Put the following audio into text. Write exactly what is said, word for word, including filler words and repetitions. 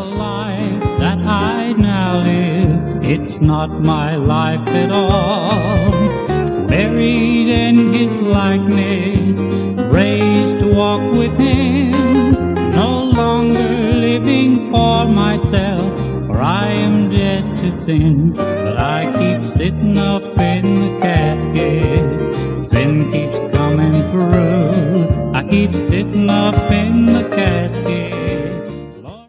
life that I now live, it's not my life at all. Buried in his likeness, raised to walk with him, no longer living for myself, for I am dead to sin. But I keep sitting up in the casket, sin keeps coming through. I keep sitting up in the casket,